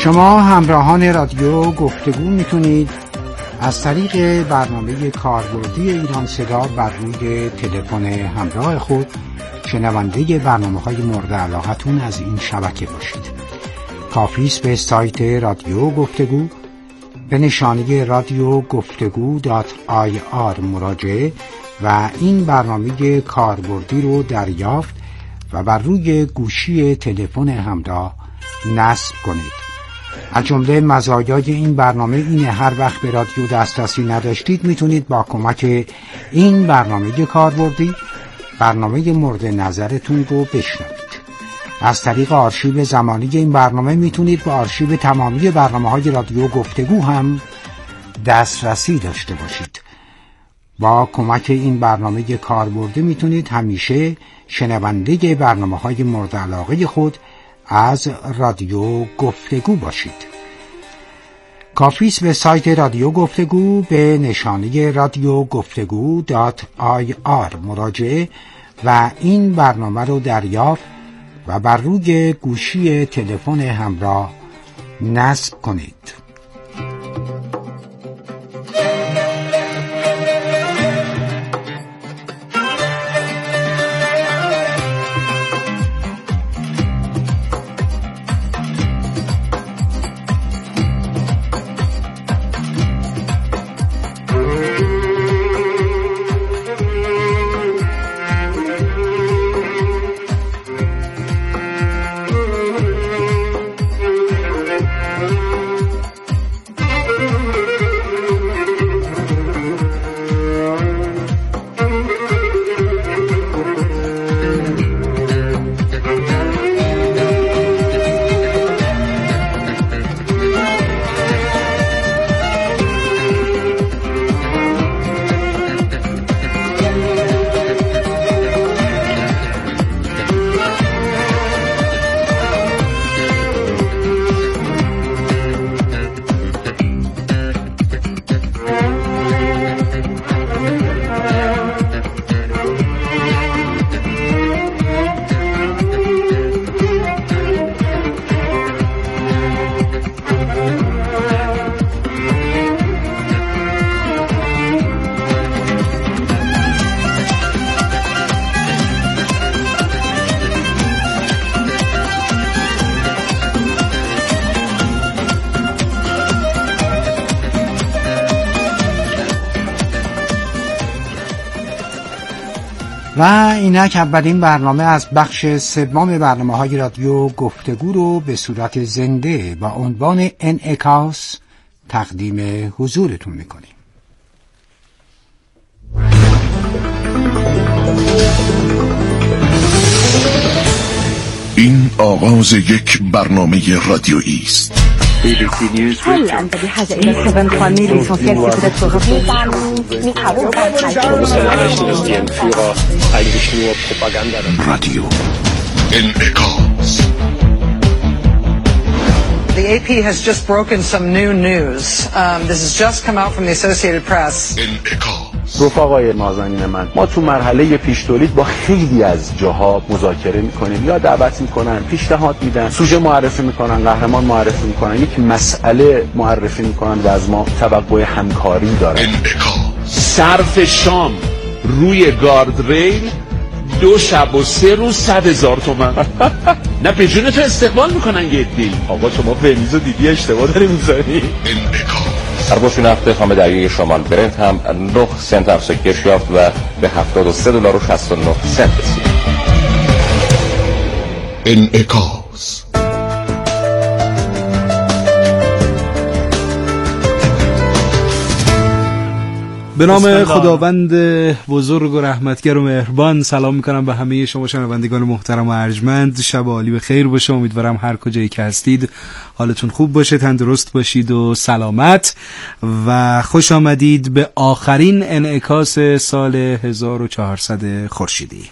شما همراهان رادیو گفتگو میتونید از طریق برنامه کاربردی ایران صدا بر روی تلفن همراه خود شنونده برنامه‌های مورد علاقتون از این شبکه باشید. کافی است به سایت رادیو گفتگو به نشانی رادیو گفتگو.ir مراجعه و این برنامه کاربردی رو دریافت و بر روی گوشی تلفن همراه نصب کنید. از جمله مزایای این برنامه اینه هر وقت به رادیو دسترسی نداشتید میتونید با کمک این برنامه کاربردی برنامه مورد نظرتون رو بشنوید. از طریق آرشیو زمانی این برنامه میتونید به آرشیو تمامی برنامه‌های رادیو گفتگو هم دسترسی داشته باشید. با کمک این برنامه کاربردی میتونید همیشه شنونده برنامه‌های مورد علاقه خود از رادیو گفتگو باشید. کافی است به سایت رادیو گفتگو به نشانی رادیو گفتگو.ir مراجعه و این برنامه رو دریافت و بر روی گوشی تلفن همراه نصب کنید. و اینک اولین برنامه از بخش سوم برنامه‌های رادیو گفتگو رو به صورت زنده با عنوان انعکاس تقدیم حضورتون میکنیم. این آغاز یک برنامه رادیویی است. هل أنت بحاجة إلى 7 قوانين ليسونسيال في بداية رادیو انعکاس. The AP has just broken some new news. This has just come out from the Associated Press. رفقای نازنین من، ما تو مرحله پیش تولید با خیلی از جاها مذاکره میکنیم یا دعوت میکنن، پیشنهاد میدن، سوژه معرفی میکنن، قهرمان معرفی میکنن، یک مسئله معرفی میکنن و از ما توقع همکاری دارن. صرف شام روی گاردریل 2 شب و 3 روز 100,000 تومان. نه به جون تو استقبال میکنن یه عده‌ای. آقا شما ونیزو دیدی اشتباه داری میذاری. سرباز نفت خام دریای شمال برنت هم 9 سنت افزایش یافت و به $73.69 رسید. انعکاس. به نام خداوند بزرگ و رحمتگر و مهربان سلام میکنم به همه شما شنوندگان محترم و ارجمند. شب عالی به خیر باشه. امیدوارم هر کجایی که هستید حالتون خوب باشه، تندرست باشید و سلامت و خوش آمدید به آخرین انعکاس سال 1400 خورشیدی.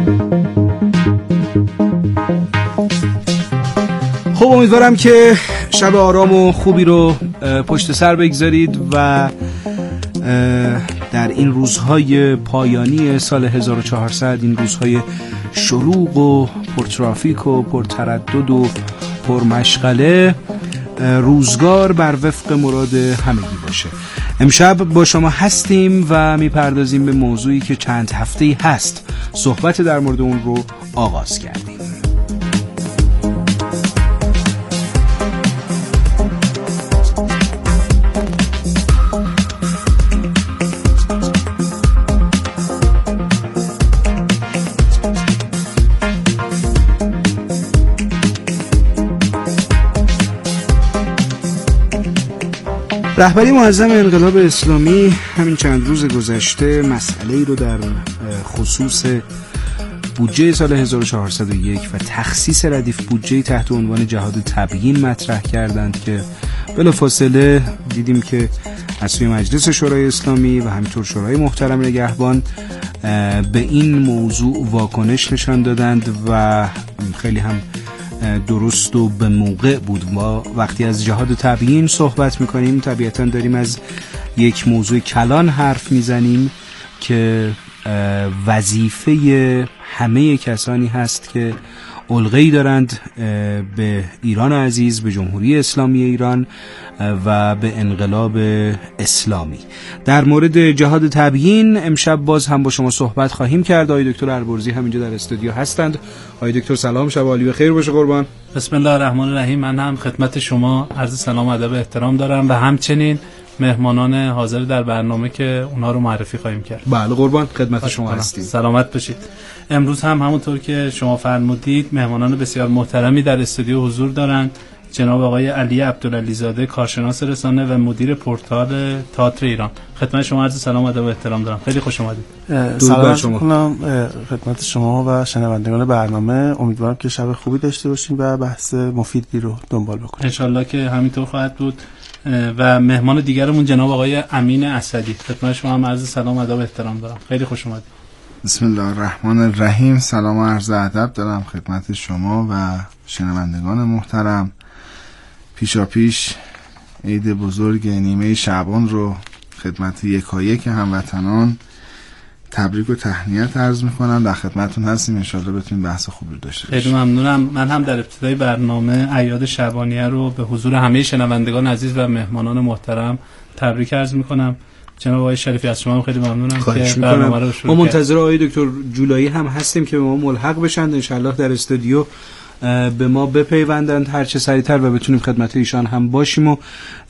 خب امیدوارم که شب آرام و خوبی رو پشت سر بگذارید و در این روزهای پایانی سال 1400، این روزهای شلوغ و پرترافیک و پرتردد و پرمشغله، روزگار بر وفق مراد همگی باشه. امشب با شما هستیم و میپردازیم به موضوعی که چند هفته‌ای هست صحبت در مورد اون رو آغاز کردیم. رهبری معظم انقلاب اسلامی همین چند روز گذشته مسئله‌ای رو در خصوص بودجه سال 1401 و تخصیص ردیف بودجه تحت عنوان جهاد تبیین مطرح کردند که بلافاصله دیدیم که از سوی مجلس شورای اسلامی و همینطور شورای محترم نگهبان به این موضوع واکنش نشان دادند و خیلی هم درست و به موقع بود. ما وقتی از جهاد تبیین صحبت میکنیم طبیعتا داریم از یک موضوع کلان حرف میزنیم که وظیفه همه کسانی هست که علقه‌ای دارند به ایران عزیز، به جمهوری اسلامی ایران و به انقلاب اسلامی. در مورد جهاد تبیین امشب باز هم با شما صحبت خواهیم کرد. آقای دکتر البرزی همینجا در استودیو هستند. آقای دکتر سلام، شب عالی بخیر باشه قربان. بسم الله الرحمن الرحیم. من هم خدمت شما عرض سلام و ادب و احترام دارم و همچنین مهمانان حاضر در برنامه که اونها رو معرفی خواهیم کرد. بله قربان، خدمت شما هستیم. سلامت باشید. امروز هم همونطور که شما فرمودید مهمانان بسیار محترمی در استودیو حضور دارند. جناب آقای علی عبدالعلیزاده، کارشناس رسانه و مدیر پورتال تئاتر ایران. خدمت شما عرض سلام و ادب و احترام دارم. خیلی خوش اومدید. سلام می‌کنم خدمت شما و شنوندگان برنامه. امیدوارم که شب خوبی داشته باشیم و بحث مفیدی رو دنبال بکنیم. ان شاءالله که همینطور خواهد بود. و مهمان دیگرمون جناب آقای امین اسدی. خدمت شما هم عرض سلام و ادب و احترام دارم. خیلی خوش اومدید. بسم الله الرحمن الرحیم. سلام و عرض ادب دارم خدمت شما و شنوندگان محترم. پیشاپیش عید بزرگ نیمه شعبان رو خدمت یکایک هموطنان تبریک و تهنیت عرض میکنم. در خدمتتون هستیم، انشالله بتونیم بحث خوبی رو داشته باشیم. خیلی ممنونم. من هم در ابتدای برنامه اعیاد شعبانیه رو به حضور همه شنوندگان عزیز و مهمانان محترم تبریک عرض میکنم. جناب آقای شریفی از شما هم خیلی ممنونم که برنامه رو شروع ما منتظر آقای دکتر جولایی هم هستیم که به ما ملحق بشن انشالله در استودیو به ما بپیوندند هر چه سریعتر و بتونیم خدمت ایشان هم باشیم و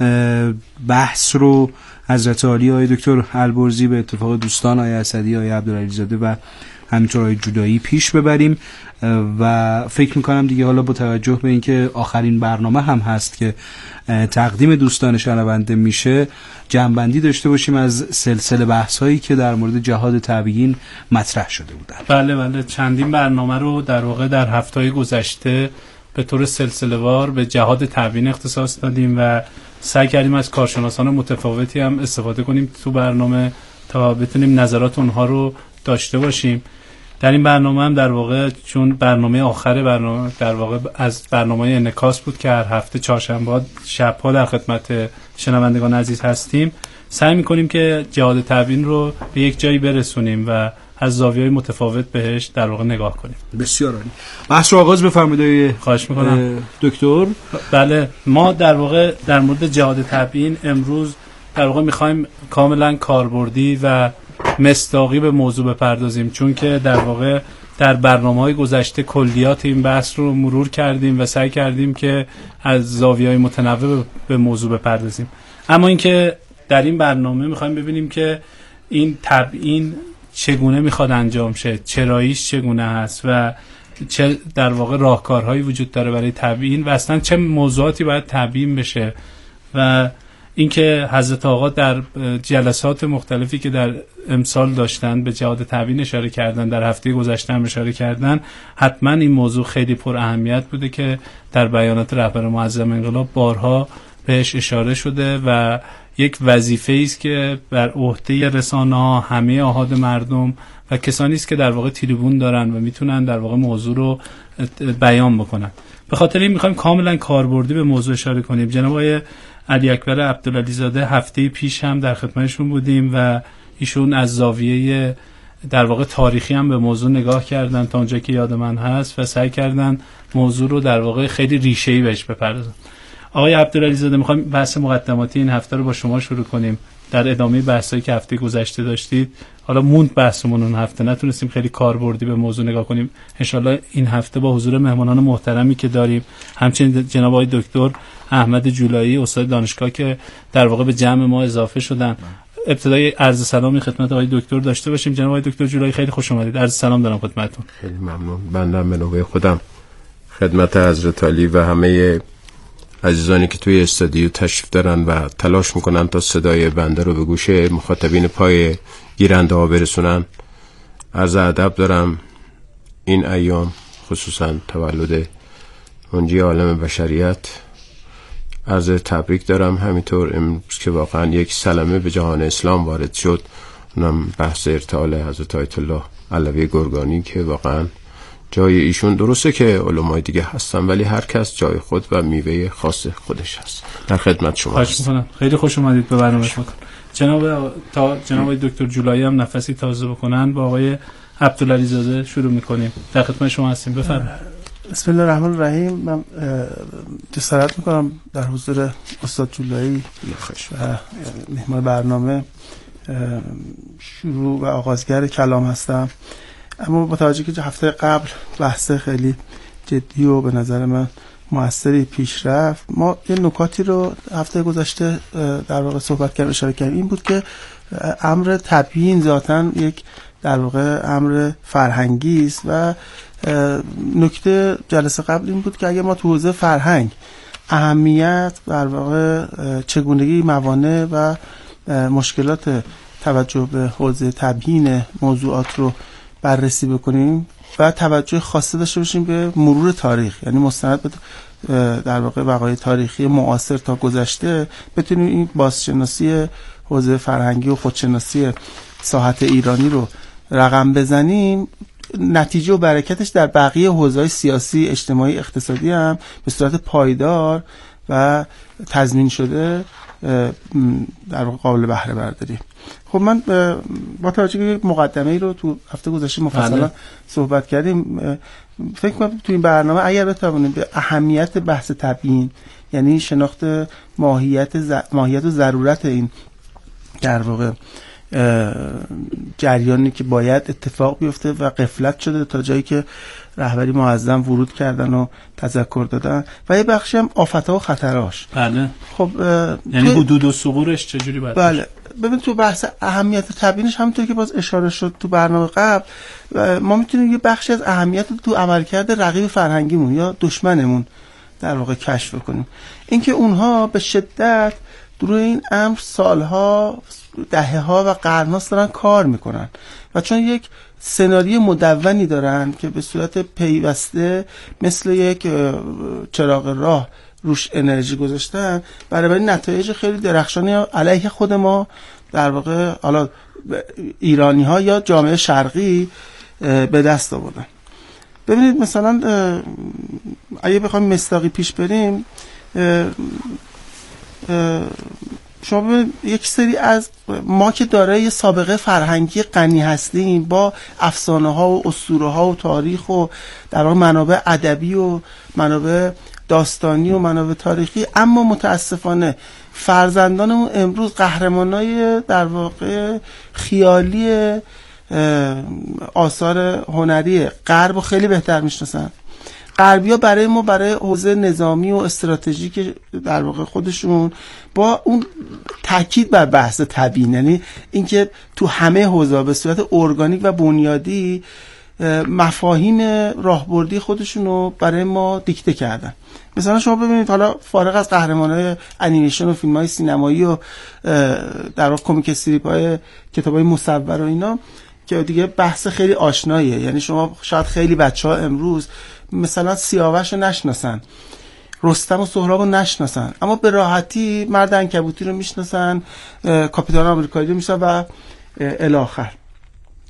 بحث رو حضرت عالی آقای دکتر البرزی به اتفاق دوستان آقای اسدی، آقای عبدالعلیزاده و همینطور آقای جولایی پیش ببریم. و فکر میکنم دیگه حالا با توجه به اینکه آخرین برنامه هم هست که تقدیم دوستان شنونده میشه، جمع‌بندی داشته باشیم از سلسله بحث‌هایی که در مورد جهاد تبیین مطرح شده بودن. بله چندین برنامه رو در واقع در هفته‌های گذشته به طور سلسله‌وار به جهاد تبیین اختصاص دادیم و سعی کردیم از کارشناسان متفاوتی هم استفاده کنیم تو برنامه تا بتونیم نظرات اونها رو داشته باشیم. در این برنامه هم در واقع چون برنامه آخر برنامه در واقع از برنامه انعکاس بود که هر هفته چهارشنبه شب‌ها در خدمت شنوندگان عزیز هستیم، سعی می‌کنیم که جهاد تبیین رو به یک جایی برسونیم و از زاویه‌های متفاوت بهش در واقع نگاه کنیم. بسیار عالی. بحث رو آغاز بفرمایید. خواهش می‌کنم دکتر. بله، ما در واقع در مورد جهاد تبیین امروز در واقع می‌خوایم کاملا کاربردی و مصداقی به موضوع بپردازیم، چون که در واقع در برنامه‌های گذشته کلیات این بحث رو مرور کردیم و سعی کردیم که از زاویه‌های متنوع به موضوع بپردازیم. اما اینکه در این برنامه می‌خوایم ببینیم که این تبیین چگونه میخواد انجام شه، چراییش چگونه هست و چه در واقع راهکارهایی وجود داره برای تبیین و اصلا چه موضوعاتی باید تبیین بشه و اینکه حضرت آقا در جلسات مختلفی که در امسال داشتن به جهاد تبیین اشاره کردن، در هفته گذشته هم اشاره کردن، حتما این موضوع خیلی پر اهمیت بوده که در بیانات رهبر معظم انقلاب بارها بهش اشاره شده و یک وظیفه است که بر عهده رسانه‌ها، همه آحاد مردم و کسانی است که در واقع تریبون دارن و میتونن در واقع موضوع رو بیان بکنن. به خاطر این میخوایم کاملا کاربردی به موضوع اشاره کنیم. جناب آقای علی اکبر عبدالعلی زاده هفته پیش هم در خدمتشون بودیم و ایشون از زاویه در واقع تاریخی هم به موضوع نگاه کردن تا اونجا که یاد من هست و سعی کردن موضوع رو در واقع خیلی ریشه‌ای بهش بپردازن. آقای عبدالعلی زاده میخوایم بحث مقدماتی این هفته رو با شما شروع کنیم در ادامه بحثایی که هفته گذشته داشتید. حالا موند بحثمون اون هفته، نتونستیم خیلی کاربردی به موضوع نگاه کنیم. انشالله این هفته با حضور مهمانان محترمی که داریم، همچنین جناب آقای دکتر احمد جولایی استاد دانشگاه که در واقع به جمع ما اضافه شدن، ابتدای عرض سلامی خدمت آقای دکتر داشته باشیم. جناب آقای دکتر جولایی خیلی خوش اومدید. عرض سلام دارم خدمتتون. خیلی ممنون. بنده به نوبه خودم خدمت حضرت عالی و همه عزیزانی که توی استودیو تشریف دارن و تلاش میکنن تا صدای بنده رو به گوش مخاطبین پای گیرنده ها برسونن عرض ادب دارم. این ایام خصوصا تولد منجی عالم بشریت عرض تبریک دارم. همینطور امروز که واقعا یک سلمه به جهان اسلام وارد شد، اونم بحث ارتحال حضرت آیت الله علوی گرگانی که واقعا جای ایشون درسته که علمای دیگه هستن ولی هر کس جای خود و میوه خاص خودش هست. در خدمت شما هستم. خیلی خوش اومدید به برنامه‌تون. جناب دکتر جولایی هم نفسی تازه بکنن با آقای عبدالعلی زاده شروع می‌کنیم. در خدمت شما هستیم. بفرمایید. بسم الله الرحمن الرحیم. من جسارت می‌کنم در حضور استاد جولایی و مهمان برنامه شروع و آغازگر کلام هستم. اما با توجه که هفته قبل بحث خیلی جدی و به نظر من موثری پیش رفت، ما یه نکاتی رو هفته گذشته در واقع صحبت کردیم، اشاره کردیم. این بود که امر تبیین ذاتاً یک در واقع امر فرهنگی است و نکته جلسه قبل این بود که اگه ما تو حوزه فرهنگ اهمیت در واقع چگونگی موانع و مشکلات توجه به حوزه تبیین موضوعات رو بررسی بکنیم و توجه خاصه داشته باشیم به مرور تاریخ، یعنی مستند به در واقع وقایع تاریخی معاصر تا گذشته، بتونیم این بازشناسی حوزه فرهنگی و خودشناسی ساحت ایرانی رو رقم بزنیم، نتیجه و برکتش در بقیه حوزه‌های سیاسی، اجتماعی، اقتصادی هم به صورت پایدار و تضمین شده در قابل بهره برداری. خب من با توجه به مقدمه‌ای رو تو هفته گذشته مفصلا صحبت کردیم، فکر کنم تو این برنامه اگر بتوانیم به اهمیت بحث تبیین، یعنی شناخت ماهیت و ضرورت این در واقع جریانی که باید اتفاق بیفته و غفلت شده تا جایی که رهبری معظم ورود کردن و تذکر دادن و یه بخشی هم آفت‌ها و خطراش. بله. خب یعنی حدود و ثغورش چجوری باید؟ بله. ببین تو بحث اهمیت تبیینش همونطور که باز اشاره شد تو برنامه قبل، ما میتونیم یه بخشی از اهمیت رو تو عملکرد رقیب فرهنگیمون یا دشمنمون در واقع کشف کنیم. اینکه اونها به شدت روی این امر سالها، دهه‌ها و قرن‌هاست دارن کار میکنن و چون یک سناریو مدونی دارن که به صورت پیوسته مثل یک چراغ راه روش انرژی گذاشتن، برای نتایج خیلی درخشانی علیه خود ما در واقع حالا ایرانی‌ها یا جامعه شرقی به دست آوردن. ببینید مثلا اگه بخوایم مصداقی پیش بریم، شما ببینید یک سری از ما که دارای سابقه فرهنگی غنی هستیم با افسانه ها و اسطوره ها و تاریخ و در واقع منابع ادبی و منابع داستانی و منابع تاریخی، اما متاسفانه فرزندانمون امروز قهرمانای در واقع خیالی آثار هنری غرب رو خیلی بهتر میشناسن. غربی‌ها برای ما برای حوزه نظامی و استراتژیک در واقع خودشون با اون تاکید بر بحث تبیین، یعنی اینکه تو همه حوزه‌ها به صورت ارگانیک و بنیادی مفاهیم راهبردی خودشون رو برای ما دیکته کردن. مثلا شما ببینید حالا فارغ از قهرمانای انیمیشن و فیلم‌های سینمایی و در واقع کمیک استریپ‌های کتاب‌های مصور و اینا که دیگه بحث خیلی آشناییه، یعنی شما شاید خیلی بچه‌ها امروز مثلا سیاوش رو نشناسن، رستم و سهراب رو نشناسن، اما به راحتی مرد عنکبوتی رو میشناسن، کاپیتان آمریکایی رو میشناسن و الی آخر.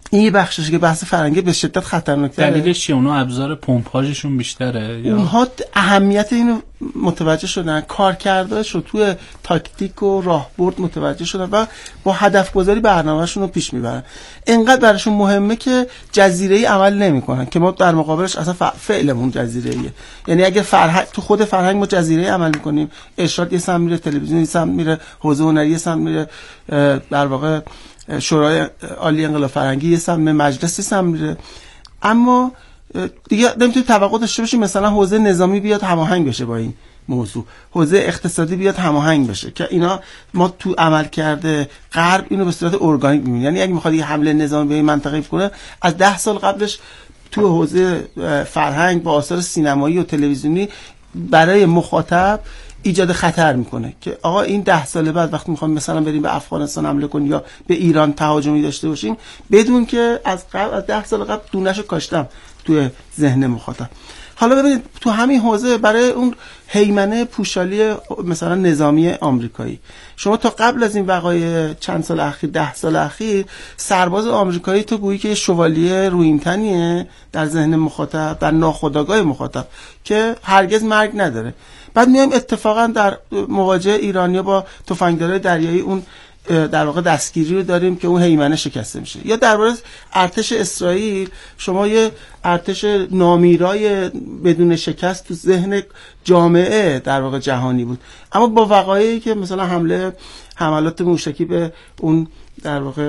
این یه بخششه که بحث فرهنگی به شدت خطرناکه. دلیلش چیه؟ اونا ابزار پمپاژشون بیشتره یا اونها اهمیت اینو متوجه شدن، کارکردش رو توی تاکتیک و راهبرد متوجه شدن و با هدف گذاری برنامه‌شون رو پیش میبرن. اینقدر براشون مهمه که جزیره‌ای عمل نمی‌کنن که ما در مقابلش اصلا فعلمون جزیره‌ایه. یعنی اگه فرهنگ تو خود فرهنگ ما جزیره‌ای عمل می‌کنیم، ارشاد یه سمت میره، تلویزیون یه سمت میره، حوزه هنری یه سمت میره، در واقع شورای عالی انقلاب فرهنگی یه سمت، مجلس یه سمت میره. اما دیگه نمیتونی توقع داشته باشی مثلا حوزه نظامی بیاد هماهنگ بشه با این موضوع، حوزه اقتصادی بیاد هماهنگ بشه، که اینا ما تو عمل کرده غرب اینو به صورت ارگانیک می‌بینیم. یعنی اگه می‌خواد یه حمله نظامی به این منطقه کنه، از 10 سال قبلش تو حوزه فرهنگ با آثار سینمایی و تلویزیونی برای مخاطب ایجاد خطر میکنه که آقا این 10 سال بعد وقتی میخوام مثلا بریم به افغانستان حمله کنیم یا به ایران تهاجمی داشته باشیم، بدون که از 10 سال قبل دونه‌شو کاشتم توی ذهن مخاطب. حالا ببینید تو همین حوزه برای اون هیمنه پوشالی مثلا نظامی آمریکایی، شما تا قبل از این وقایع چند سال اخیر، 10 سال اخیر، سرباز آمریکایی تو گویی که شوالیه رویینتنیه در ذهن مخاطب، در ناخودآگاه مخاطب که هرگز مرگ نداره. بعد میایم اتفاقا در مواجهه ایرانیا با تفنگدارای دریایی اون در واقع دستگیری رو داریم که اون هیمنه شکسته میشه. یا درباره ارتش اسرائیل، شما یه ارتش نامیرای بدون شکست تو ذهن جامعه در واقع جهانی بود، اما با وقایعی که مثلا حملات موشکی به اون در واقع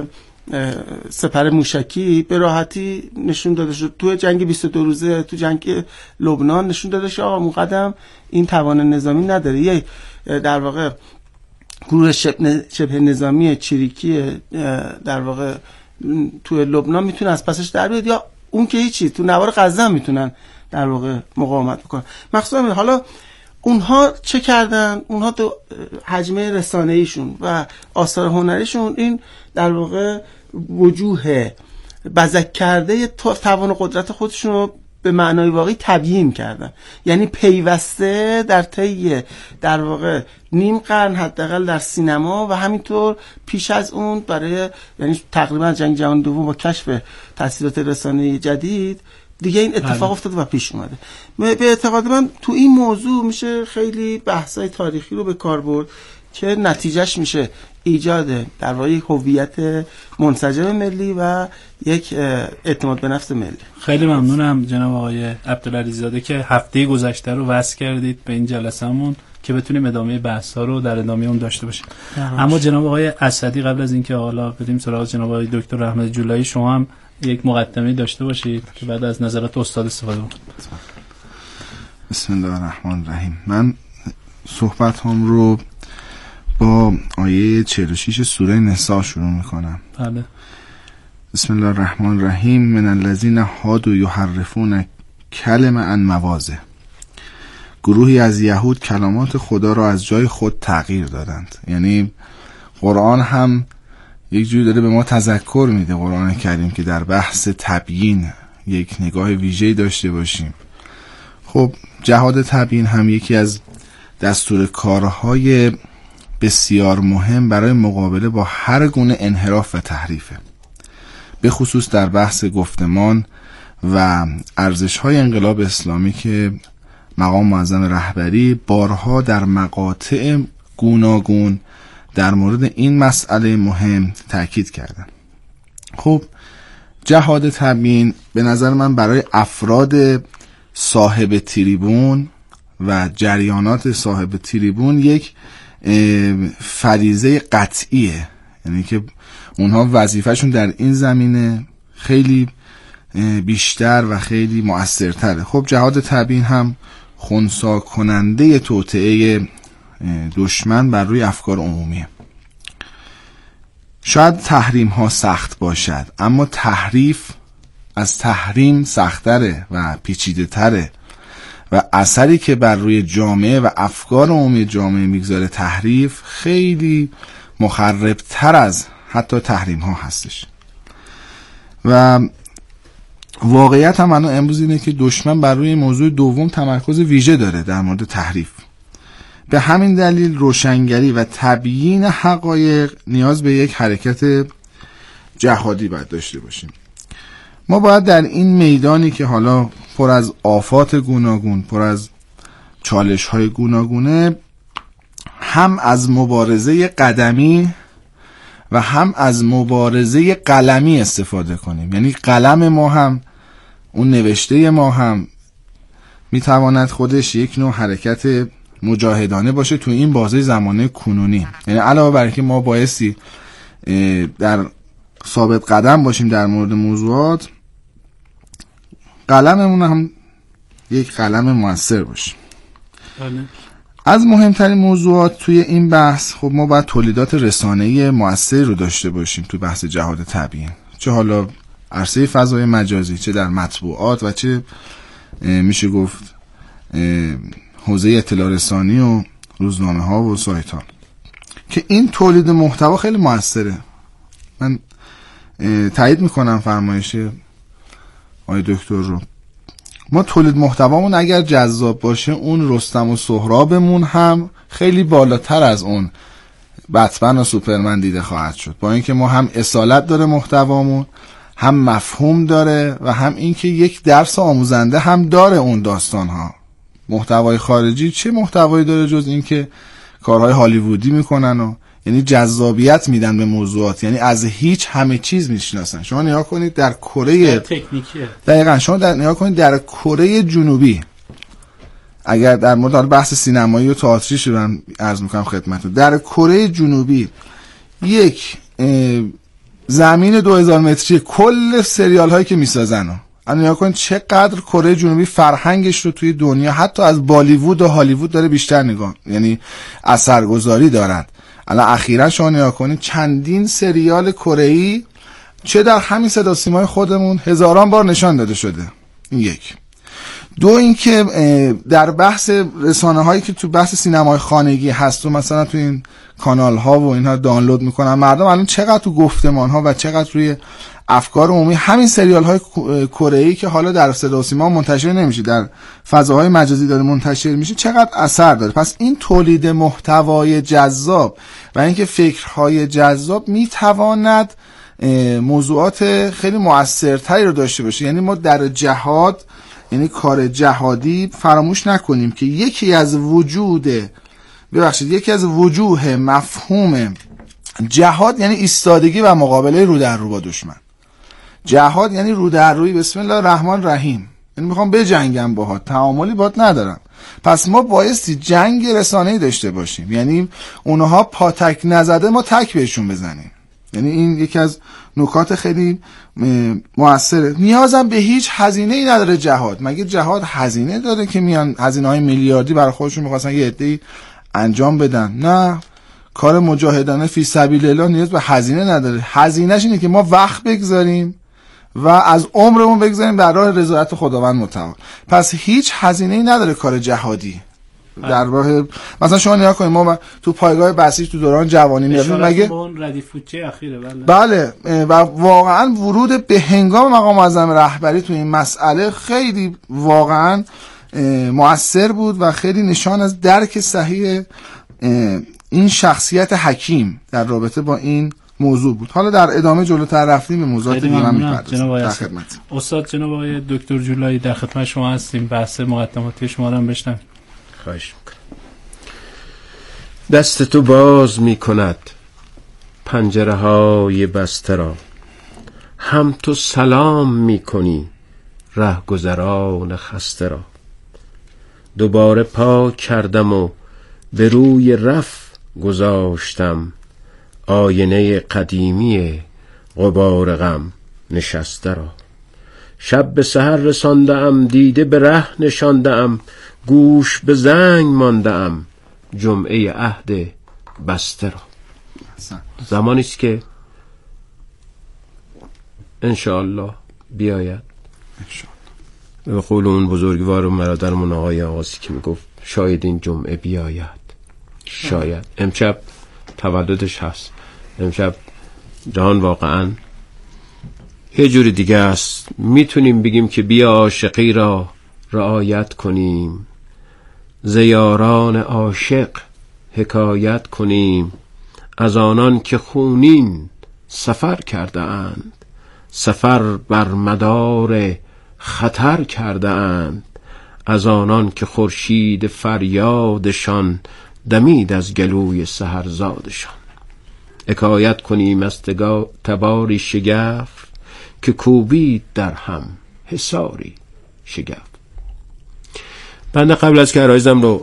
سپر موشکی به راحتی نشون داده شد. تو جنگ 22 روزه، تو جنگ لبنان نشون داده شد آقا مقدم این توان نظامی نداره. یه در واقع گروه شبه نظامی چریکی در واقع تو لبنان میتونه از پسش در بیاد، یا اون که هیچی تو نوار غزه میتونن در واقع مقاومت بکنن. مخصوصا حالا اونها چه کردن؟ اونها تو حجمه رسانه‌ایشون و آثار هنریشون این در واقع وجوه بزک کرده توان و قدرت خودشون رو به معنای واقعی تبیین کردن. یعنی پیوسته در طی در واقع نیم قرن حداقل در سینما و همینطور پیش از اون برای یعنی تقریبا جنگ جهانی دوم با کشف تاثیرات رسانه‌ای جدید دیگه این اتفاق افتاده و پیش اومده. به اعتقاد من تو این موضوع میشه خیلی بحث‌های تاریخی رو به کار برد که نتیجهش میشه ایجاد در واقع هویت منسجم ملی و یک اعتماد به نفس ملی. خیلی ممنونم جناب آقای عبدالعزیزاده که هفته گذشته رو وصل کردید به این جلسه‌مون که بتونیم ادامه بحث‌ها رو در ادامه اون داشته باشیم. اما جناب آقای اسدی، قبل از اینکه حالا بریم سراغ جناب آقای دکتر احمد جولایی، شما هم یک مقدمه داشته باشید که بعد از نظرات استاد استفاده کنید. بسم الله الرحمن الرحیم. من صحبتام رو با آیه 46 سوره نساء شروع میکنم. بله. بسم الله الرحمن الرحیم. من الذین هادوا یحرفون کلمه عن مواضع. گروهی از یهود کلمات خدا را از جای خود تغییر دادند. یعنی قرآن هم یک جوری داره به ما تذکر میده، قرآن کریم، که در بحث تبیین یک نگاه ویژه‌ای داشته باشیم. خب جهاد تبیین هم یکی از دستور کارهای بسیار مهم برای مقابله با هر گونه انحراف و تحریفه، به خصوص در بحث گفتمان و ارزش‌های انقلاب اسلامی که مقام معظم رهبری بارها در مقاطع گوناگون در مورد این مسئله مهم تاکید کردن. خب جهاد تبیین به نظر من برای افراد صاحب تریبون و جریانات صاحب تریبون یک فریضه قطعیه، یعنی که اونها وظیفهشون در این زمینه خیلی بیشتر و خیلی مؤثرتره. خب جهاد تبیین هم خنثی کننده توطئه دشمن بر روی افکار عمومیه. شاید تحریم ها سخت باشد، اما تحریف از تحریم سخت‌تره و پیچیده تره و اثری که بر روی جامعه و افکار عمومی جامعه میگذاره تحریف خیلی مخربتر از حتی تحریم ها هستش. و واقعیت هم امروز اینه که دشمن بر روی موضوع دوم تمرکز ویژه داره در مورد تحریف. به همین دلیل روشنگری و تبیین حقایق نیاز به یک حرکت جهادی باید داشته باشیم. ما باید در این میدانی که حالا پر از آفات گوناگون، پر از چالش‌های گوناگونه، هم از مبارزه قدمی و هم از مبارزه قلمی استفاده کنیم. یعنی قلم ما هم، اون نوشته ما هم میتواند خودش یک نوع حرکت مجاهدانه باشه تو این بازه زمانه کنونی. یعنی علاوه بر که ما بایستی در ثابت قدم باشیم در مورد موضوعات، قلممون هم یک قلم موثر باشه. از مهمترین موضوعات توی این بحث، خب ما باید تولیدات رسانه‌ای موثری رو داشته باشیم تو بحث جهاد تبیین، چه حالا عرصه فضای مجازی، چه در مطبوعات و چه میشه گفت حوزه اطلاع رسانی و روزنامه ها و سایت ها، که این تولید محتوا خیلی موثره. من تایید میکنم فرمایش آقای دکتر رو. ما تولید محتوامون اگر جذاب باشه، اون رستم و سهرابمون هم خیلی بالاتر از اون بتمن و سوپرمن دیده خواهد شد، با اینکه ما هم اصالت داره محتوامون، هم مفهوم داره و هم اینکه یک درس آموزنده هم داره. اون داستان ها، محتوای خارجی چه محتوایی داره جز اینکه کارهای هالیوودی میکنن و یعنی جذابیت میدن به موضوعات، یعنی از هیچ همه چیز میشناسن. شما نگاه کنید در کره تکنیکیه، دقیقاً شما نگاه کنید در کره جنوبی، اگر در مورد بحث سینمایی و تئاتری شدن عرض میکنم خدمتتون، در کره جنوبی یک زمین 2000 متری کل سریال هایی که میسازن، الان نگاه کنید چقدر کره جنوبی فرهنگش رو توی دنیا حتی از بالیوود و هالیوود داره بیشتر نگاه، یعنی اثرگذاری دارد. الان اخیراً شما نگاه کنید چندین سریال کره‌ای چه در همین صدا سیمای خودمون هزاران بار نشان داده شده. این یک. دو اینکه در بحث رسانه هایی که تو بحث سینمای خانگی هست و مثلا تو این کانال ها و اینها دانلود میکنن، مردم الان چقدر تو گفتمان ها و چقدر روی افکار عمومی همین سریال های کره‌ای که حالا در صدا و سیما منتشر نمیشه، در فضاهای مجازی داره منتشر میشه، چقدر اثر داره. پس این تولید محتوای جذاب و اینکه فکرهای جذاب میتواند موضوعات خیلی مؤثرتری رو داشته باشه. یعنی ما در جهاد، یعنی کار جهادی، فراموش نکنیم که یکی از وجوه مفهوم جهاد یعنی ایستادگی و مقابله رو در رو با دشمن. جهاد یعنی رو در روی، بسم الله الرحمن الرحیم، یعنی میخوام بجنگم باهات، تعاملی باهات ندارم. پس ما بایستی جنگ رسانه‌ای داشته باشیم، یعنی اونها پاتک نزده ما تک بهشون بزنیم. یعنی این یکی از نکات خیلی موثره. نیازم به هیچ هزینه‌ای نداره جهاد. مگه جهاد هزینه داره که میان هزینه‌های میلیاردی برای خودشون می‌خواستن یه عده‌ای انجام بدن؟ نه، کار مجاهدانه فی سبیل الله نیاز به هزینه نداره. هزینه‌اش اینه که ما وقت بگذاریم و از عمرمون بگذاریم در راه رضایت خداوند متعال. پس هیچ هزینه‌ای نداره کار جهادی. در راه مثلا شما نگاه کنید، ما تو پایگاه بسیج تو دوران جوانی میریم، مگه ردیفوچه اخیره بله و واقعا ورود به هنگام مقام معظم رهبری تو این مسئله خیلی واقعا مؤثر بود و خیلی نشان از درک صحیح این شخصیت حکیم در رابطه با این موضوع بود. حالا در ادامه جلوتر رفتیم به موضوعات دیگه هم می‌پردازیم. در خدمت استاد جناب آقای دکتر جولایی در خدمت شما هستیم. بحث مقدماتی شما رو هم بشنویم. خواهش میکنم. دست تو باز میکند پنجره های بسته را، هم تو سلام میکنی رهگذران خسته را. دوباره پاک کردم و به روی رف گذاشتم، آینه قدیمی غبار غم نشسته را. شب به سحر رساندم، دیده به ره نشاندم، گوش به زنگ ماندم، جمعه عهد بسته را. زمانی است که انشاءالله بیاید، به قول اون بزرگوار و برادرمون آقای آقاسی که میگفت شاید این جمعه بیاید، شاید. امشب تولدش هست، امشب جهان واقعا یه جوری دیگه است. میتونیم بگیم که بیا عاشقی را رعایت کنیم، زیاران عاشق حکایت کنیم، از آنان که خونین سفر کرده اند سفر بر مدار خطر کرده اند، از آنان که خورشید فریادشان دمید از گلوی سحرزادشان. حکایت کنیم از تباری شگفت، که کوبید در هم حصاری شگفت. بنده قبل از که عرایزم رو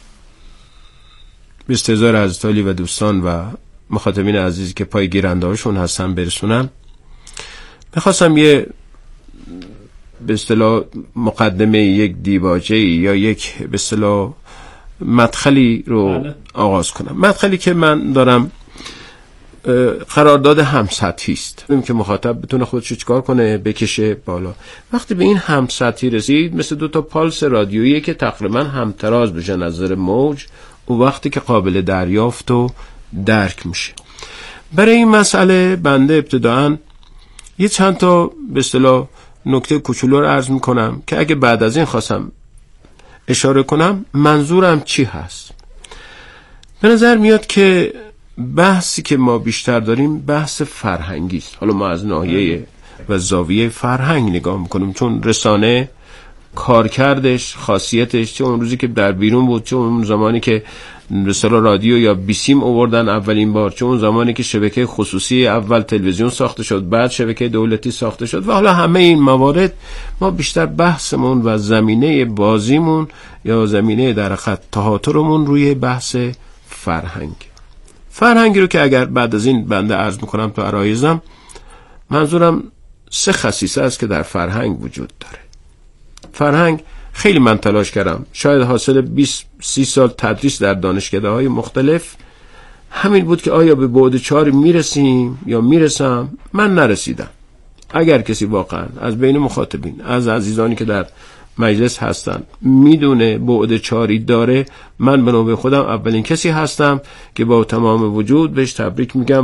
به استحضار حضرت عالی و دوستان و مخاطبین عزیزی که پای گیرنده هاشون هستن برسونم، میخواستم یه به اصطلاح مقدمه، یک دیباجه یا یک به اصطلاح مدخلی رو آغاز کنم. مدخلی که من دارم قرارداد همسطحی است، که مخاطب بتونه خودش چیکار کنه، بکشه بالا. وقتی به این همسطحی رسید، مثل دو تا پالس رادیویی که تقریبا همتراز بشن از نظر موج، و وقتی که قابل دریافت و درک میشه. برای این مسئله بنده ابتداعاً یه چند تا به اصطلاح نکته کوچولو رو عرض میکنم که اگه بعد از این خواستم اشاره کنم منظورم چی هست. به نظر میاد که بحثی که ما بیشتر داریم بحث فرهنگی است. حالا ما از ناحیه و زاویه فرهنگ نگاه میکنیم، چون رسانه کارکردش، خاصیتش، چه اون روزی که در بیرون بود، چه اون زمانی که رساله رادیو یا بیسیم آوردن اولین بار، چه اون زمانی که شبکه خصوصی اول تلویزیون ساخته شد، بعد شبکه دولتی ساخته شد، و حالا همه این موارد ما بیشتر بحثمون و زمینه بازیمون یا زمینه در خط تهاترمون روی بحث فرهنگی رو که اگر بعد از این بنده عرض میکنم تو عرایزم، منظورم 3 خصیصه است که در فرهنگ وجود داره. فرهنگ خیلی من تلاش کردم، شاید حاصل 20-30 سال تدریس در دانشکده‌های مختلف همین بود که آیا به بعد 4 میرسیم یا میرسم. من نرسیدم. اگر کسی واقعا از بین مخاطبین، از عزیزانی که در مجلس هستن، میدونه بعد 4 داره، من به نوبه خودم اولین کسی هستم که با تمام وجود بهش تبریک میگم